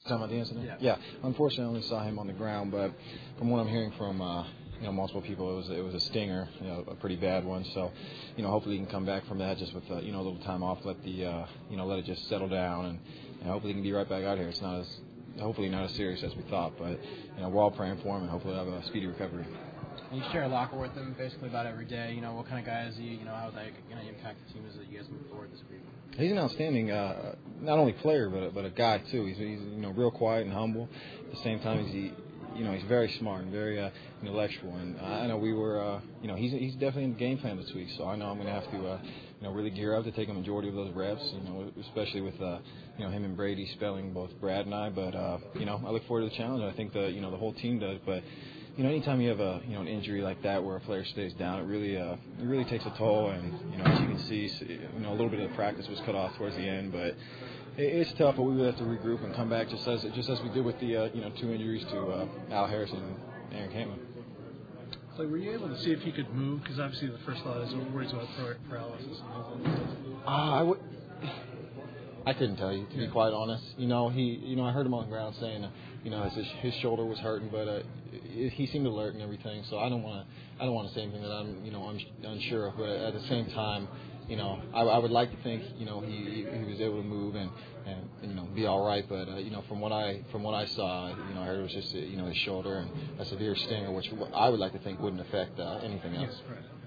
Talking about the incident? Yeah. Unfortunately, I only saw him on the ground, but from what I'm hearing from multiple people, it was a stinger, a pretty bad one. So, hopefully he can come back from that just with a little time off, let it just settle down, and hopefully he can be right back out here. It's hopefully not as serious as we thought, but we're all praying for him, and hopefully he'll have a speedy recovery. You share a locker with him basically about every day. What kind of guy is he? How is that going to impact the team as you guys move forward this week? He's an outstanding, not only player but a guy too. He's real quiet and humble. At the same time, he's very smart and very intellectual. And I know we were, he's definitely in the game plan this week. So I know I'm going to have to, really gear up to take a majority of those reps. Especially with him and Brady spelling both Brad and I. But I look forward to the challenge. I think the whole team does. But anytime you have an injury like that where a player stays down, it really takes a toll. And as you can see, a little bit of the practice was cut off towards the end, but it's tough. But we will have to regroup and come back just as we did with the 2 injuries to Al Harris and Aaron Campbell. So were you able to see if he could move? Because obviously the first thought is worries about paralysis. I couldn't tell you, to be quite honest. I heard him on the ground saying, his shoulder was hurting, but he seemed alert and everything. So I don't want to say anything that I'm unsure of. But at the same time, I would like to think, he was able to move and be all right. But from what I saw, I heard it was just his shoulder and a severe stinger, which I would like to think wouldn't affect anything else. Yes, right.